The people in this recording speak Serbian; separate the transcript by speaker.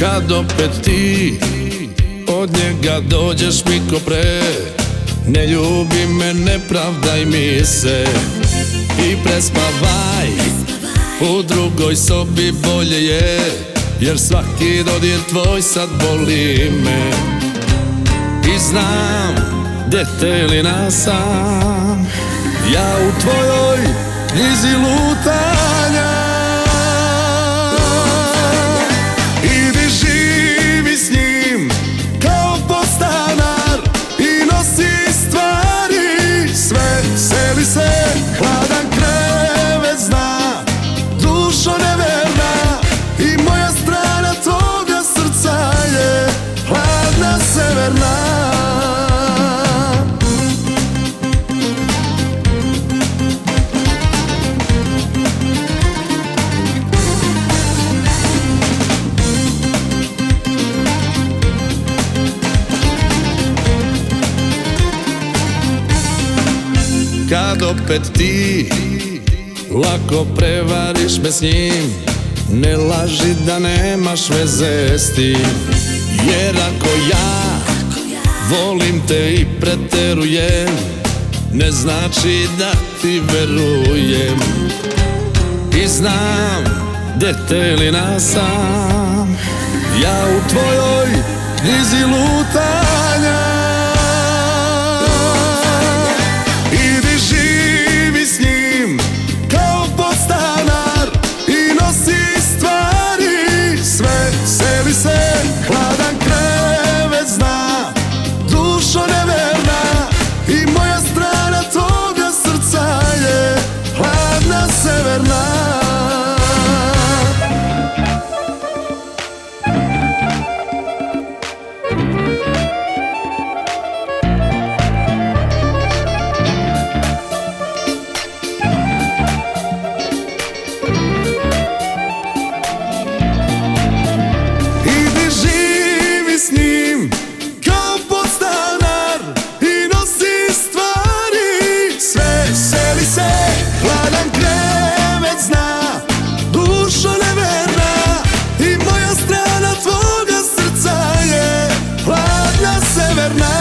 Speaker 1: Kad opet ti od njega dođeš mi ko pre, ne ljubi me, ne pravdaj mi se i prespavaj. U drugoj sobi bolje je, jer svaki dodir tvoj sad boli me. I znam, detelina sam, ja u tvojoj knjizi lutanja. Idi živi s njim kao podstanar i nosi stvari sve, seli se, hladan krevet zna, dušo neverna, i moja strana toga srca je hladna severna. Kad opet ti lako prevariš me s njim, ne laži da nemaš veze s tim. Jer ako ja volim te i preterujem, ne znači da ti verujem. I znam, detelina sam, ja u tvojoj knjizi lutanja. Seli se, hladan krevet zna, dušo neverna, i moja strana toga srca je hladna severna. S njim kao podstanar i nosi stvari sve, seli se, hladan krevet zna, dušo neverna, i moja strana tvoga srca je hladna severna.